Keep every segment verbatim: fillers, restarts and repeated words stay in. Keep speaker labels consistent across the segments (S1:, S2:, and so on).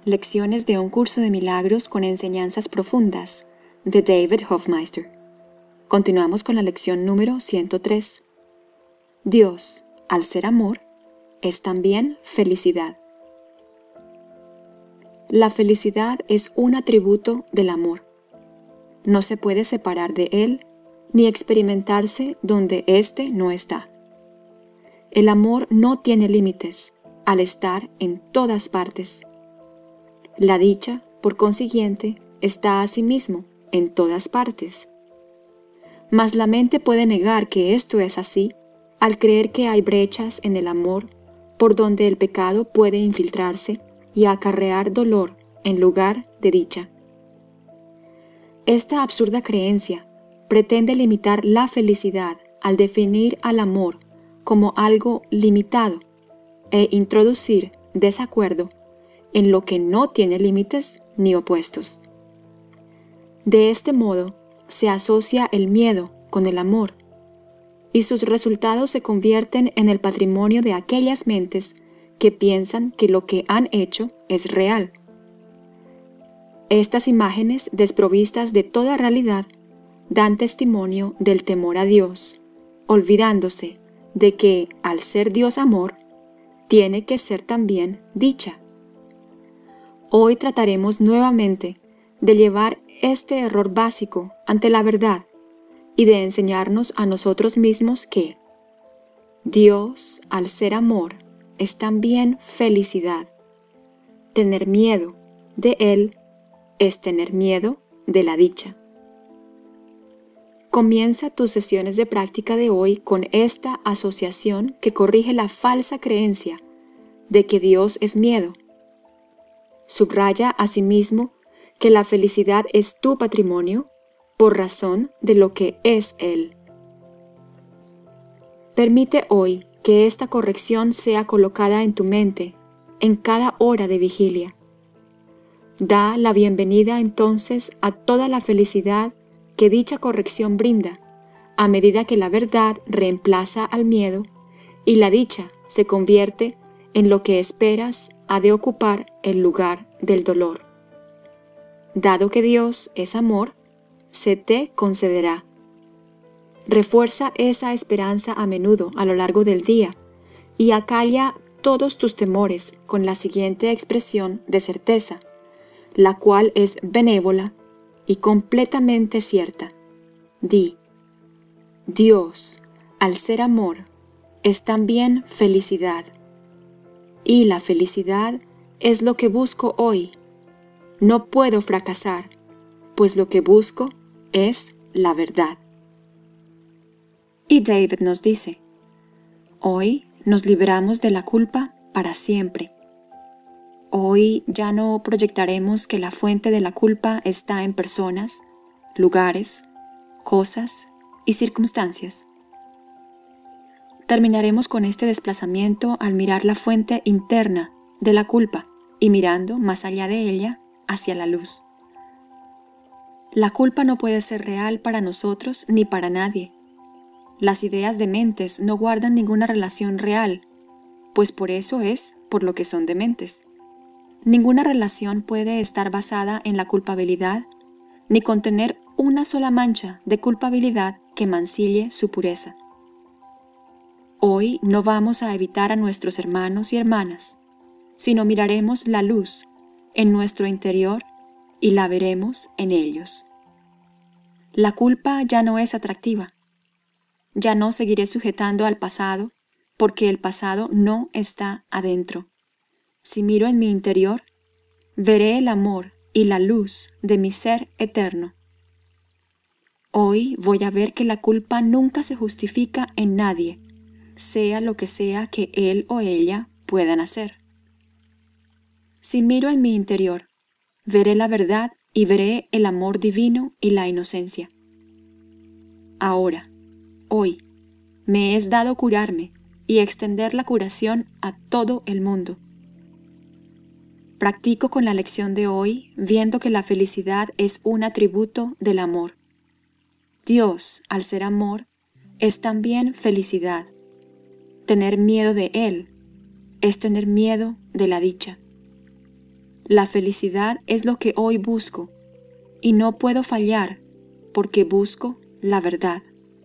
S1: Lecciones de un curso de milagros con enseñanzas profundas, de David Hoffmeister. Continuamos con la lección número ciento tres. Dios, al ser amor, es también felicidad. La felicidad es un atributo del amor. No se puede separar de él, ni experimentarse donde éste no está. El amor no tiene límites, al estar en todas partes. La dicha, por consiguiente, está asimismo en todas partes. Mas la mente puede negar que esto es así al creer que hay brechas en el amor por donde el pecado puede infiltrarse y acarrear dolor en lugar de dicha. Esta absurda creencia pretende limitar la felicidad al definir al amor como algo limitado e introducir desacuerdo en lo que no tiene límites ni opuestos. De este modo, se asocia el miedo con el amor, y sus resultados se convierten en el patrimonio de aquellas mentes que piensan que lo que han hecho es real. Estas imágenes, desprovistas de toda realidad, dan testimonio del temor a Dios, olvidándose de que, al ser Dios amor, tiene que ser también dicha. Hoy trataremos nuevamente de llevar este error básico ante la verdad y de enseñarnos a nosotros mismos que Dios, al ser amor, es también felicidad. Tener miedo de Él es tener miedo de la dicha. Comienza tus sesiones de práctica de hoy con esta asociación que corrige la falsa creencia de que Dios es miedo. Subraya asimismo que la felicidad es tu patrimonio por razón de lo que es Él. Permite hoy que esta corrección sea colocada en tu mente en cada hora de vigilia. Da la bienvenida entonces a toda la felicidad que dicha corrección brinda, a medida que la verdad reemplaza al miedo y la dicha se convierte en lo que esperas ha de ocupar el lugar del dolor. Dado que Dios es amor, se te concederá. Refuerza esa esperanza a menudo a lo largo del día y acalla todos tus temores con la siguiente expresión de certeza, la cual es benévola y completamente cierta. Di: Dios, al ser amor, es también felicidad. Y la felicidad es lo que busco hoy. No puedo fracasar, pues lo que busco es la verdad. Y David nos dice: hoy nos liberamos de la culpa para siempre. Hoy ya no proyectaremos que la fuente de la culpa está en personas, lugares, cosas y circunstancias. Terminaremos con este desplazamiento al mirar la fuente interna de la culpa y mirando más allá de ella hacia la luz. La culpa no puede ser real para nosotros ni para nadie. Las ideas dementes no guardan ninguna relación real, pues por eso es por lo que son dementes. Ninguna relación puede estar basada en la culpabilidad, ni contener una sola mancha de culpabilidad que mancille su pureza. Hoy no vamos a evitar a nuestros hermanos y hermanas, sino miraremos la luz en nuestro interior y la veremos en ellos. La culpa ya no es atractiva. Ya no seguiré sujetando al pasado, porque el pasado no está adentro. Si miro en mi interior, veré el amor y la luz de mi ser eterno. Hoy voy a ver que la culpa nunca se justifica en nadie, sea lo que sea que él o ella puedan hacer. Si miro en mi interior, veré la verdad y veré el amor divino y la inocencia. Ahora, hoy, me es dado curarme y extender la curación a todo el mundo. Practico con la lección de hoy, viendo que la felicidad es un atributo del amor. Dios, al ser amor, es también felicidad. Tener miedo de Él es tener miedo de la dicha. La felicidad es lo que hoy busco, y no puedo fallar porque busco la verdad.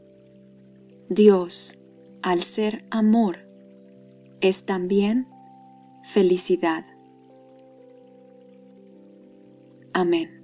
S1: Dios, al ser amor, es también felicidad. Amén.